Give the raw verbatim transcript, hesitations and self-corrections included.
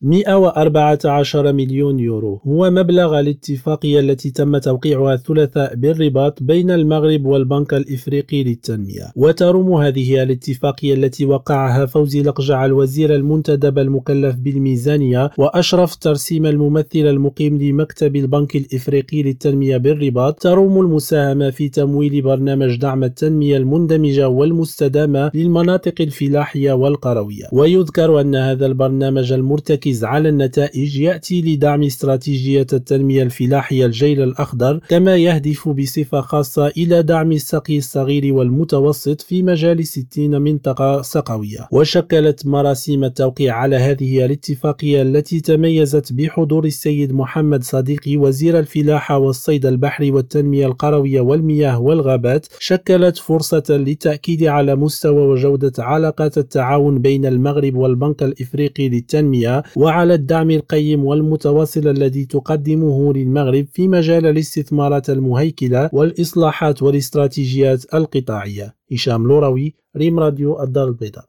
مئة وأربعة عشر مليون يورو هو مبلغ الاتفاقية التي تم توقيعها الثلاثاء بالرباط بين المغرب والبنك الإفريقي للتنمية. وترم هذه الاتفاقية التي وقعها فوزي لقجع الوزير المنتدب المكلف بالميزانية وأشرف ترسيم الممثل المقيم لمكتب البنك الإفريقي للتنمية بالرباط، ترم المساهمة في تمويل برنامج دعم التنمية المندمجة والمستدامة للمناطق الفلاحية والقروية. ويذكر أن هذا البرنامج المرتكز على النتائج يأتي لدعم استراتيجية التنمية الفلاحية الجيل الأخضر، كما يهدف بصفة خاصة إلى دعم السقي الصغير والمتوسط في مجال ستين منطقة سقوية. وشكلت مراسيم التوقيع على هذه الاتفاقية التي تميزت بحضور السيد محمد صديقي وزير الفلاحة والصيد البحري والتنمية القروية والمياه والغابات، شكلت فرصة للتأكيد على مستوى وجودة علاقات التعاون بين المغرب والبنك الإفريقي للتنمية، وعلى الدعم القيم والمتواصل الذي تقدمه للمغرب في مجال الاستثمارات المهيكلة والإصلاحات والاستراتيجيات القطاعية. هشام لوروي، ريم راديو الدار البيضاء.